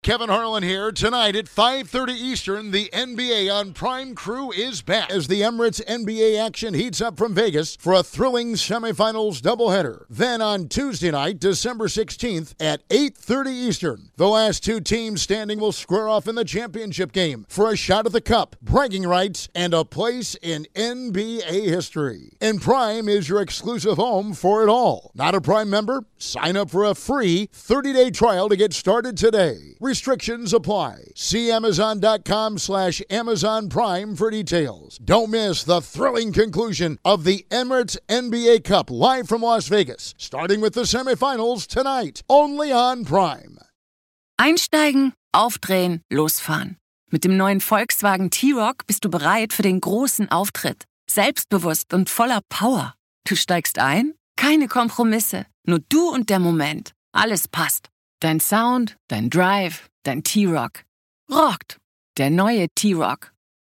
Kevin Harlan here. Tonight at 5:30 Eastern, the NBA on Prime Crew is back as the Emirates NBA action heats up from Vegas for a thrilling semifinals doubleheader. Then on Tuesday night, December 16th at 8:30 Eastern, the last two teams standing will square off in the championship game for a shot at the cup, bragging rights, and a place in NBA history. And Prime is your exclusive home for it all. Not a Prime member? Sign up for a free 30-day trial to get started today. Restrictions apply. See Amazon.com/Amazon Prime for details. Don't miss the thrilling conclusion of the Emirates NBA Cup live from Las Vegas, starting with the semifinals tonight, only on Prime. Einsteigen, aufdrehen, losfahren. Mit dem neuen Volkswagen T-Roc bist du bereit für den großen Auftritt. Selbstbewusst und voller Power. Du steigst ein? Keine Kompromisse. Nur du und der Moment. Alles passt. Dein Sound, dein Drive, dein T-Roc. Rockt. Der neue T-Roc.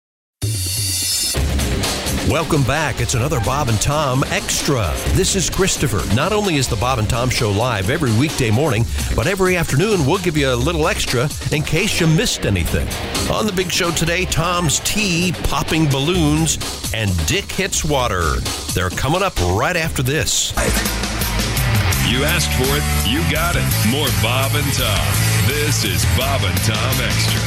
Welcome back. It's another Bob and Tom Extra. This is Christopher. Not only is the Bob and Tom Show live every weekday morning, but every afternoon we'll give you a little extra in case you missed anything. On the big show today, Tom's Tea, popping balloons, and Dick Hits Water. They're coming up right after this. You asked for it, you got it. More Bob and Tom. This is Bob and Tom Extra.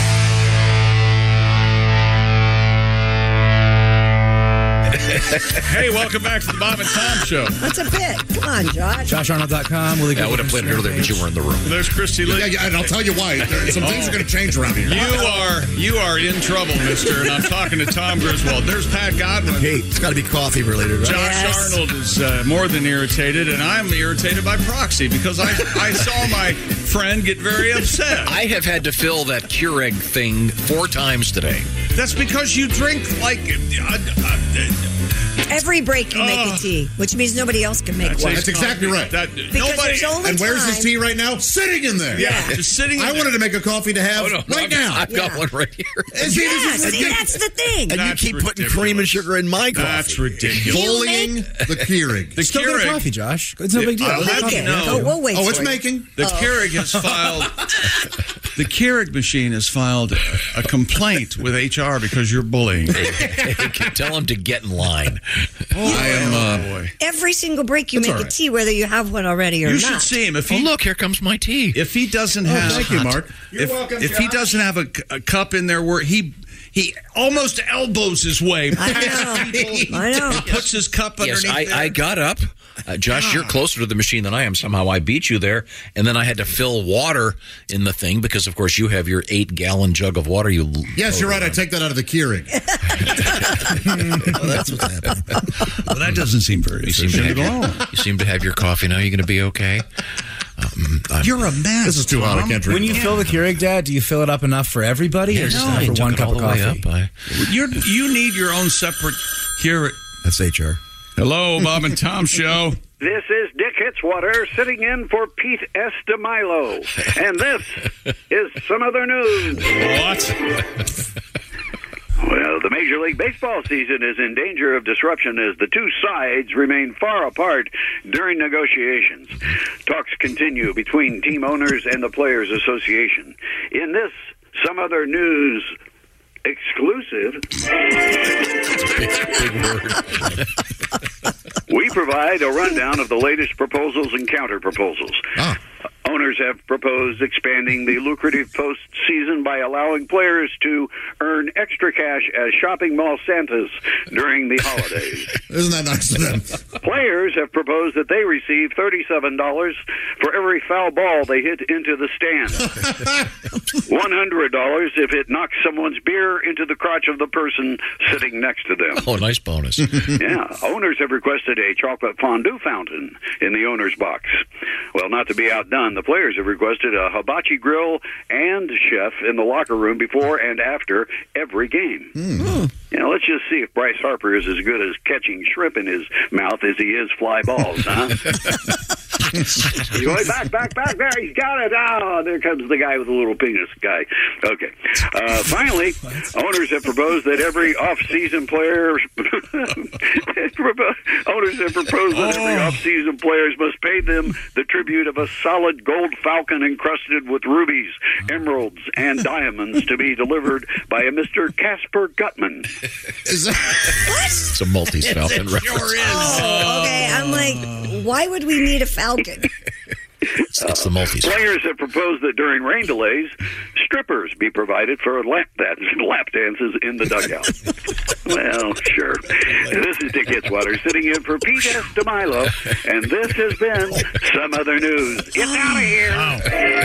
Hey, welcome back to the Bob and Tom Show. That's a bit. Come on, Josh. JoshArnold.com. I would have played it earlier, but you were in the room. There's Christy Lee. Yeah, and I'll tell you why. Some things are going to change around here. You are in trouble, mister, and I'm talking to Tom Griswold. There's Pat Godwin. Hey, it's got to be coffee related, right? Josh Arnold is more than irritated, and I'm irritated by proxy because I saw my friend get very upset. I have had to fill that Keurig thing 4 times today. That's because you drink like... Every break you make a tea, which means nobody else can make one. That's exactly right. Because there's only and where's time. his tea right now? Sitting in there. Yeah, just sitting in I wanted to make a coffee to have now. I've got one right here. See, that's the thing. And you keep putting cream and sugar in my coffee. That's ridiculous. Bullying the Keurig. The Still get a coffee, Josh. It's no big deal. I'll have you know. We'll wait Oh, it's for it. making. The Keurig has filed... The Keurig machine has filed a complaint with HR because you're bullying. Tell him to get in line. Boy. Every single break you make a tea, whether you have one already or You not. should see him. Oh, look, here comes my tea. If he doesn't have... Thank you, Mark. If he doesn't have a cup in there where he almost elbows his way. I know. He puts his cup underneath there. I got up. Josh, you're closer to the machine than I am. Somehow I beat you there. And then I had to fill water in the thing because, of course, you have your 8-gallon jug of water. Yes, you're right. I take that out of the Keurig. That's what's happening. Well, that doesn't seem very efficient at all. You seem to have your coffee now. You're going to be okay? You're a mess. This is too hot. I can't drink. When you fill the Keurig, Dad, do you fill it up enough for everybody or just enough for one cup of coffee? You need your own separate Keurig. That's HR. Hello, Bob and Tom Show. This is Dick Hitswater sitting in for Pete Estimilo. And this is some other news. What? Well, the Major League Baseball season is in danger of disruption as the two sides remain far apart during negotiations. Talks continue between team owners and the Players Association. In this some other news exclusive, Big word. we provide a rundown of the latest proposals and counter-proposals. Owners have proposed expanding the lucrative postseason by allowing players to earn extra cash as shopping mall Santas during the holidays. Isn't that nice of them? Players have proposed that they receive $37 for every foul ball they hit into the stand. $100 if it knocks someone's beer into the crotch of the person sitting next to them. Oh, nice bonus. Yeah, owners have requested a chocolate fondue fountain in the owner's box. Well, not to be outdone, the players have requested a hibachi grill and chef in the locker room before and after every game. You know, let's just see if Bryce Harper is as good as catching shrimp in his mouth as he is fly balls, huh? He's going back there. He's got it. Oh, there comes the guy with the little penis guy. Okay. Finally, owners have proposed that every off-season players must pay them the tribute of a solid gold falcon encrusted with rubies, emeralds, and diamonds to be delivered by a Mr. Casper Gutman. Is that What? It's a Maltese Falcon reference. Sure is. Oh, okay. I'm like, why would we need a falcon? It's the Maltese. Players have proposed that during rain delays, strippers be provided for lap dances in the dugout. Well, sure. This is Dick Hitzwater sitting in for Pete S. DeMilo, and this has been Some Other News. Get out of here. Wow.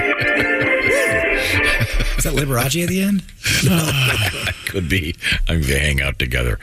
Is that Liberace at the end? Could be. I'm going to hang out together.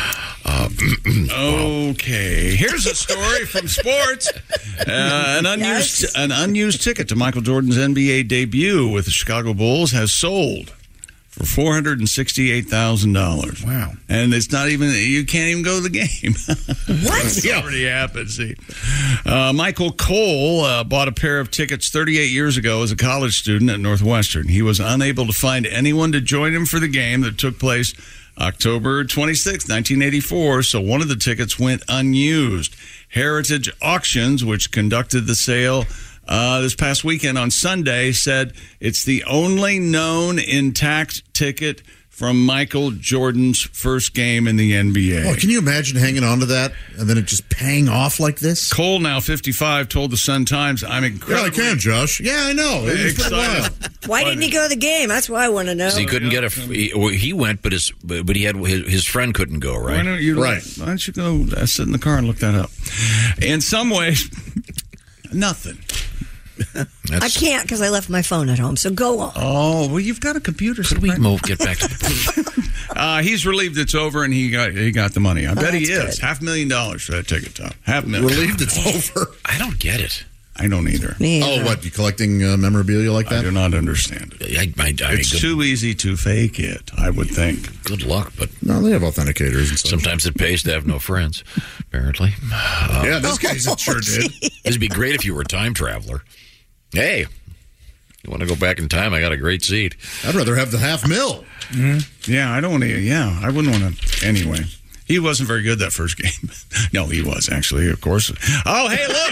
Okay, here's a story from sports. An unused ticket to Michael Jordan's NBA debut with the Chicago Bulls has sold for $468,000. Wow. And it's not even, you can't even go to the game. What? It's already happened, see. Michael Cole bought a pair of tickets 38 years ago as a college student at Northwestern. He was unable to find anyone to join him for the game that took place October 26, 1984, so one of the tickets went unused. Heritage Auctions, which conducted the sale this past weekend on Sunday, said it's the only known intact ticket from Michael Jordan's first game in the NBA. Oh, can you imagine hanging on to that and then it just paying off like this? Cole, now 55, told the Sun-Times, I'm incredibly... Yeah, I can, Josh. Yeah, I know. It's been a while. Why didn't he go to the game? That's what I want to know. He couldn't get he went, but he had his friend couldn't go, right? Why don't you go sit in the car and look that up? In some ways, nothing. I can't because I left my phone at home, so go on. Oh, well, you've got a computer. Could we get back to he's relieved it's over and he got the money. I bet he is. good. $500,000 for that ticket, Tom. $500,000. Relieved it's over. I don't get it. I don't either. Me Oh, either. what? You collecting memorabilia like that? I do not understand it. It's too easy to fake it, I would think. Good luck, but No, they have authenticators and stuff. sometimes it pays to have no friends, apparently. Yeah, in this case it sure did. This would be great if you were a time traveler. Hey, you want to go back in time? I got a great seat. I'd rather have the $500,000. Mm-hmm. Yeah, I don't want to. Yeah, I wouldn't want to. Anyway, he wasn't very good that first game. No, he was actually, of course. Oh, hey, look!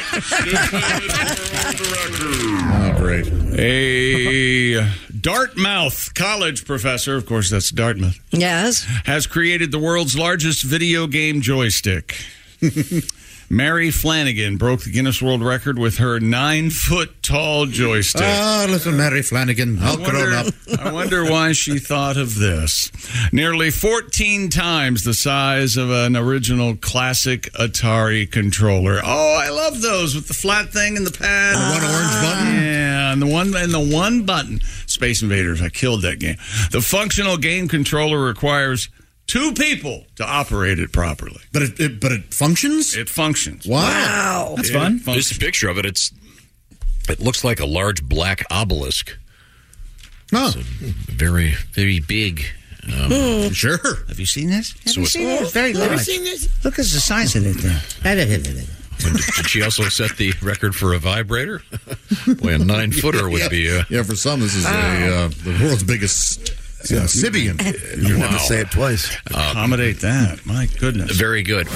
Oh, great. A Dartmouth college professor, of course, that's Dartmouth, Yes. has created the world's largest video game joystick. Mary Flanagan broke the Guinness World Record with her 9-foot-tall joystick. Ah, little Mary Flanagan, all grown up. I wonder why she thought of this. Nearly 14 times the size of an original classic Atari controller. Oh, I love those with the flat thing and the pad. The one orange button? Yeah, and the one button. Space Invaders, I killed that game. The functional game controller requires 2 people to operate it properly. But it functions? It functions. Wow. That's fun. There's a picture of it. It looks like a large black obelisk. Huh. It's very, very big. Sure. Have you seen this? Have you seen it? It's very large. Look at the size of it there. Did she also set the record for a vibrator? Boy, a 9-footer would be... Yeah, for some, this is the world's biggest... Sibian. You have to say it twice. Accommodate that. My goodness. Very good.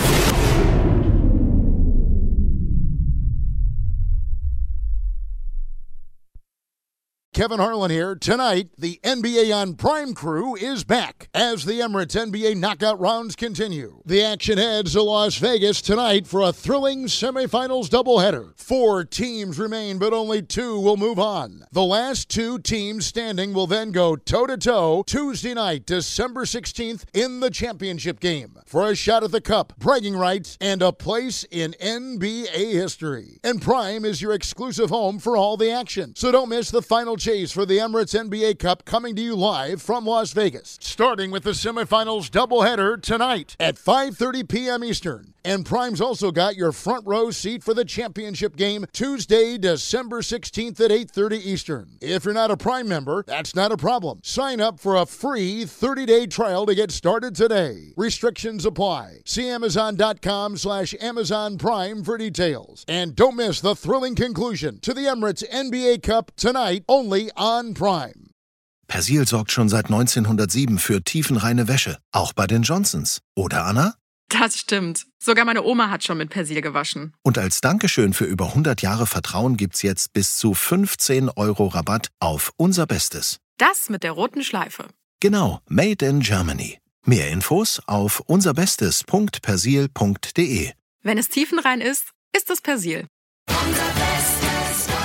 Kevin Harlan here. Tonight, the NBA on Prime crew is back as the Emirates NBA knockout rounds continue. The action heads to Las Vegas tonight for a thrilling semifinals doubleheader. 4 teams remain, but only 2 will move on. The last 2 teams standing will then go toe-to-toe Tuesday night, December 16th, in the championship game for a shot at the cup, bragging rights, and a place in NBA history. And Prime is your exclusive home for all the action. So don't miss the final chase for the Emirates NBA Cup, coming to you live from Las Vegas, starting with the semifinals doubleheader tonight at 5:30 p.m. Eastern. And Prime's also got your front row seat for the championship game Tuesday, December 16th at 8:30 Eastern. If you're not a Prime member, that's not a problem. Sign up for a free 30-day trial to get started today. Restrictions apply. See Amazon.com/Amazon Prime for details. And don't miss the thrilling conclusion to the Emirates NBA Cup tonight only on Prime. Persil sorgt schon seit 1907 für tiefenreine Wäsche, auch bei den Johnsons. Oder, Anna? Das stimmt. Sogar meine Oma hat schon mit Persil gewaschen. Und als Dankeschön für über 100 Jahre Vertrauen gibt's jetzt bis zu 15 € Rabatt auf unser Bestes. Das mit der roten Schleife. Genau, Made in Germany. Mehr Infos auf unserbestes.persil.de. Wenn es tiefenrein ist, ist es Persil. Unser Bestes von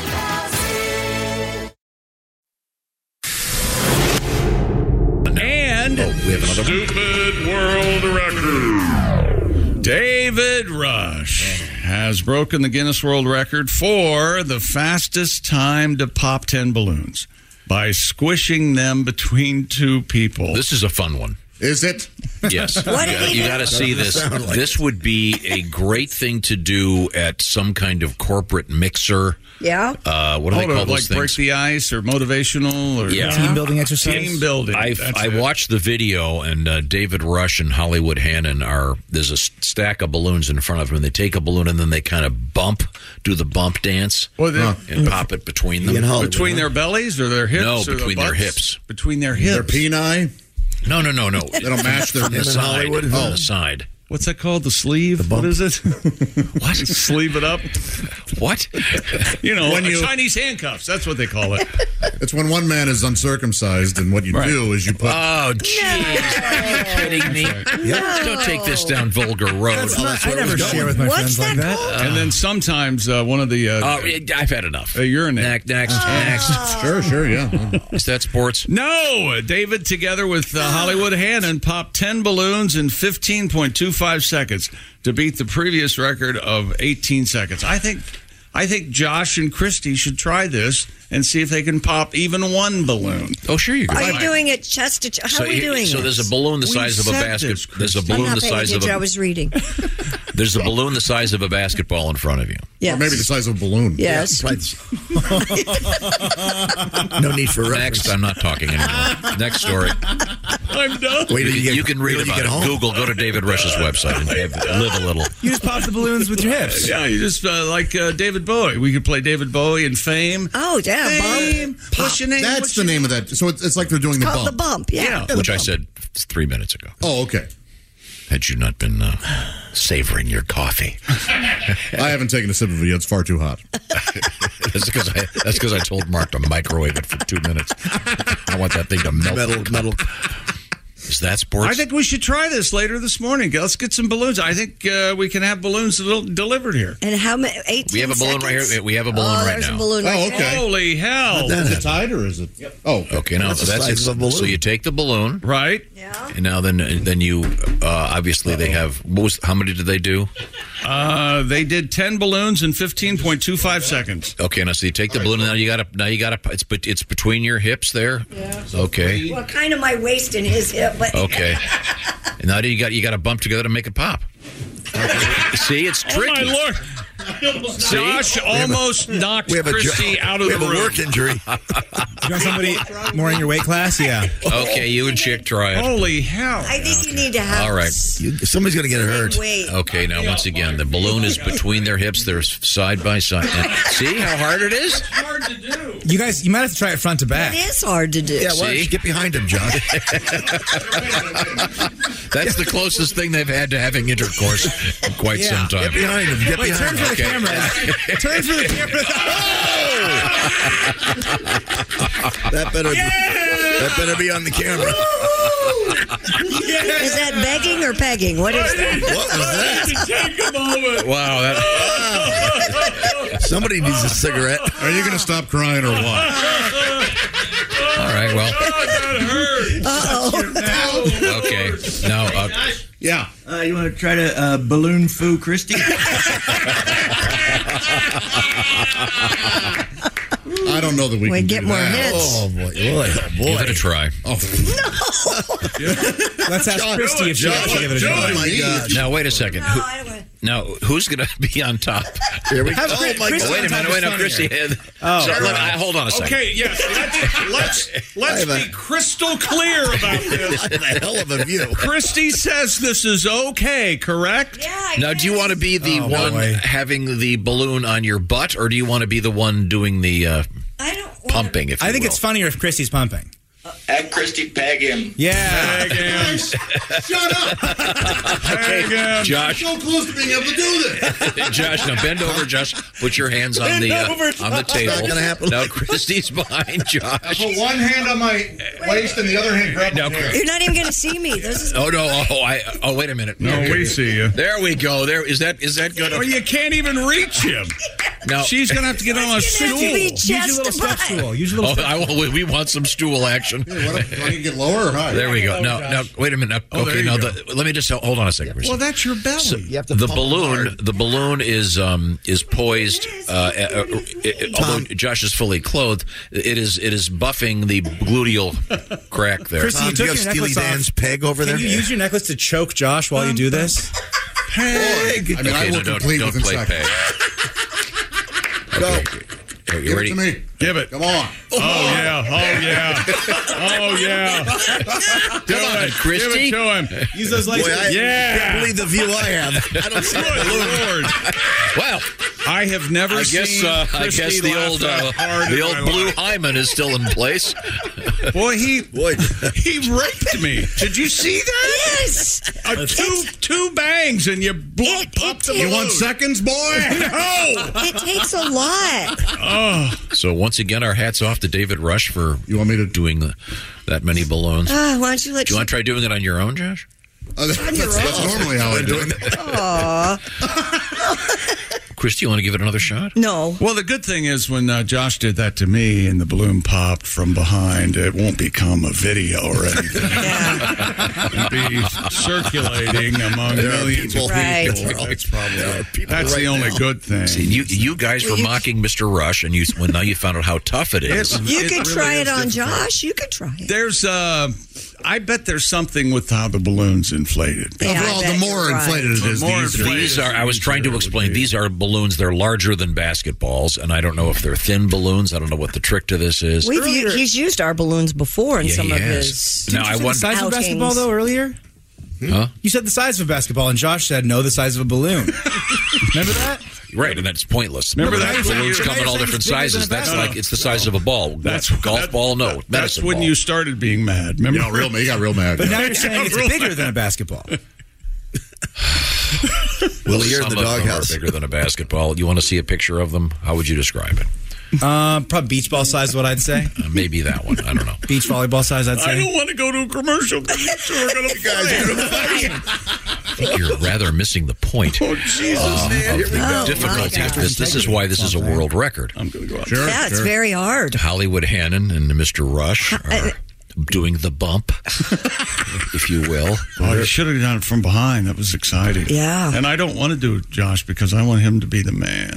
Persil. And we have another stupid world record. David Rush has broken the Guinness World Record for the fastest time to pop 10 balloons by squishing them between two people. This is a fun one. Is it? Yes. You got to see this. This would be a great thing to do at some kind of corporate mixer. Yeah. What do they call those like things? Break the ice or motivational or team building exercise. Team building. I watched the video, and David Rush and Hollywood Hannon there's a stack of balloons in front of them, and they take a balloon and then they kind of do the bump dance and pop it between them. Between their bellies or their hips? No, or between their hips. Between their hips. Their peni? No. They don't match their on the side. On the side. What's that called? The sleeve? What is it? What? Sleeve it up? What? Chinese handcuffs. That's what they call it. It's when one man is uncircumcised, and what you do is you put... Oh, jeez. Are you kidding me? Don't take this down vulgar road. I never share with my friends like that. And then sometimes one of the... I've had enough. Urinate. Next. Sure, yeah. Is that sports? No. David, together with Hollywood Hannon, popped 10 balloons in 15.25 seconds to beat the previous record of 18 seconds. I think Josh and Christy should try this and see if they can pop even one balloon. Oh, sure you can. Are you doing it chest to chest? How are we doing it? So there's a balloon the size of a basket. There's a balloon the size of I was reading. There's a balloon the size of a basketball in front of you. Yes. Or maybe the size of a balloon. Yes. No need for reference. Next, I'm not talking anymore. Next story. I'm done. Wait till You can read about it. Google. Go to David Rush's website and live a little. You just pop the balloons with your hips. Yeah, you just like David Bowie. We could play David Bowie in Fame. Oh, yeah, Fame. What's your name? That's the name of that. So it's like they're doing the bump. The bump, yeah. Which I said 3 minutes ago. Oh, okay. Had you not been savoring your coffee? I haven't taken a sip of it yet. It's far too hot. That's because I told Mark to microwave it for 2 minutes. I want that thing to melt. Metal. Is that sports? I think we should try this later this morning. Let's get some balloons. I think we can have balloons delivered here. And how many? 18 We have a balloon seconds? right here. We have a balloon right there's now. A balloon right okay. Holy hell. Is it tied or is it? Yep. Oh, Okay, now That's the that's size it. of a balloon. So you take the balloon, Right? Yeah. and now then you obviously they have. How many did they do? They did 10 balloons in 15.25 seconds. Okay, now so you take the balloon. And now you gotta. It's between your hips there. Yeah. Okay. Well, kind of my waist and his hip, but Okay. And now you got to bump together to make it pop. See, it's tricky. Oh, my Lord. Josh almost knocked Christy out of the room. We have a work injury. You got somebody more in your weight class? Yeah. Okay, you and Chick try it. Holy hell. I think you need to have All right. Somebody's going to get hurt. weight. Okay, now once again, the balloon is between their hips. They're side by side. And see how hard it is? It's hard to do. You guys, you might have to try it front to back. It is hard to do. Yeah, why don't you get behind him, John? That's the closest thing they've had to having intercourse in quite some time. Get behind him. Get Wait, turn behind for him. the camera. Turn for the camera. That better be on the camera. Is that begging or pegging? What is that? What was that? Take a moment. Wow, Somebody needs a cigarette. Are you going to stop crying or what? all right, well, That hurt. Uh-oh. okay. Now, Yeah. You want to try to balloon foo Christy? I don't know that we can get do more that. hits. Oh, boy. give it a try. Let's ask Christy if she wants to give it a try. Oh, my God. Now, wait a second. No, I don't want to. Now, who's going to be on top? Here we go. Oh, my God. Wait a minute. Christy. Hold on a second. Okay, yes. Let's be crystal clear about this. A hell of a view. Christy says this is okay, correct? Yeah. Now, do you want to be the one having the balloon on your butt, or do you want to be the one doing the pumping? I think it's funnier if Christy's pumping. Have Christy peg him. Yeah. Peg him. Shut up. Okay, Josh. So close to being able to do this. Josh, now bend over, Josh. Put your hands on the table. Not gonna happen. Now, Christy's behind Josh. I put one hand on my waist and the other hand grab my hair. You're not even going to see me. Oh, no. Oh, wait a minute. No, we see you. There we go. There is that good? Oh, you can't even reach him. Now she's going to have to get on a stool. Use your little step stool. We want some stool action. Yeah, want to get lower or higher? There we go. Now, wait a minute. Okay, now let me just hold on a second. Well, that's your belly. So the balloon is poised. Although Josh is fully clothed, it is buffing the gluteal crack there. Christy, you took your Steely necklace Dan's off. peg over there? Can you use your necklace to choke Josh while you do this? Peg. I mean, I will complete don't within play seconds. peg. Go. Okay, you Give ready? it to me. Give it. Come on. Oh yeah. Do it, Christy. Give it to him. Use those legs. Boy, I Yeah. can't believe the view I have. I don't see Good Lord. Well, I have never I guess seen Christy the laugh old that hard in my blue life. hymen is still in place. Boy, he raped me. Did you see that? Yes. Two bangs and you popped the balloon. You want seconds, boy? No. It takes a lot. Oh. So once again, our hats off to David Rush for You want me to doing that many balloons. Why don't you Do you want to try doing it on your own, Josh? That's normally how I do it. Aw. Christy, you want to give it another shot? No. Well, the good thing is when Josh did that to me and the balloon popped from behind, it won't become a video or anything. It'll be circulating among millions of people. Right. That's the only good thing. See, you guys were mocking Mr. Rush, and now you found out how tough it is. You could really try it on difficult. Josh. You could try it. There's I bet there's something with how the balloon's inflated. Yeah, Overall, the more inflated it is, the easier. These are, I was trying to explain, these are balloons. They're larger than basketballs, and I don't know if they're thin balloons. I don't know what the trick to this is. He's used our balloons before in some of his. Now, I The wonder. size of a basketball, though, earlier? Huh? You said the size of a basketball, and Josh said no, the size of a balloon. Remember that? Right, and that's pointless. Remember that? Balloons come in all different sizes. That's like it's the size of a ball. That's golf ball. No, That's medicine when ball. you started being mad. Remember? You got real mad. But now you're saying it's bigger than a basketball. Willie, you're in the Some of them doghouse. are bigger than a basketball. You want to see a picture of them? How would you describe it? Probably beach ball size is what I'd say. Maybe that one. I don't know. Beach volleyball size, I'd I say. don't want to go to a commercial because you two are going to fight. I think you're rather missing the point Oh, Jesus, man. of the difficulty of this. This is why this is a world record. I'm going to go out. Sure, Yeah, it's very hard. Hollywood Hannon and Mr. Rush are doing the bump, if you will. Oh, you should have done it from behind. That was exciting. Yeah. And I don't want to do it, Josh, because I want him to be the man.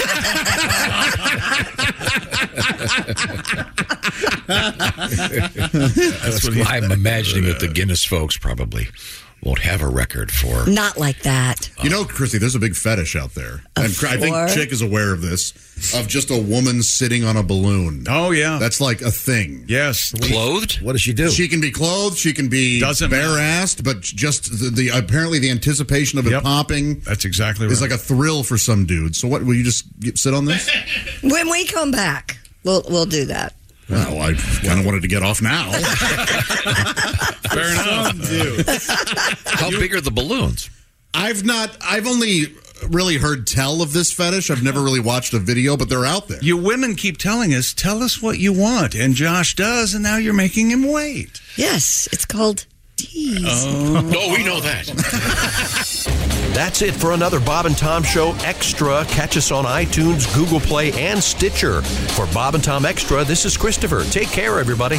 That's what I'm imagining that the Guinness folks probably won't have a record for. Not like that. You know, Christy, there's a big fetish out there. And I think Chick is aware of this, of just a woman sitting on a balloon. Oh, yeah. That's like a thing. Yes. Clothed? What does she do? She can be clothed. She can be bare-assed, but just the apparently the anticipation of it popping. That's exactly right. Is like a thrill for some dude. So what, will you just sit on this? When we come back, we'll do that. Well, I kind of wanted to get off now. Fair enough. How big are the balloons? I've only really heard tell of this fetish. I've never really watched a video, but they're out there. You women keep telling us, tell us what you want. And Josh does, and now you're making him wait. Yes, it's called tease. No, we know that. That's it for another Bob and Tom Show Extra. Catch us on iTunes, Google Play, and Stitcher. For Bob and Tom Extra, this is Christopher. Take care, everybody.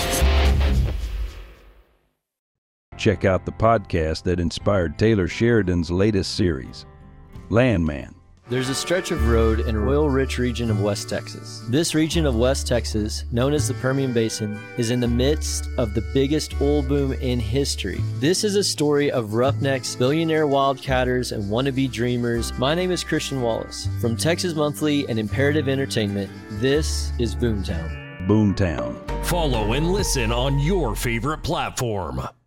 Check out the podcast that inspired Taylor Sheridan's latest series, Landman, There's a stretch of road in an oil-rich region of West Texas. This region of West Texas, known as the Permian Basin, is in the midst of the biggest oil boom in history. This is a story of roughnecks, billionaire wildcatters, and wannabe dreamers. My name is Christian Wallace. From Texas Monthly and Imperative Entertainment, this is Boomtown. Boomtown. Follow and listen on your favorite platform.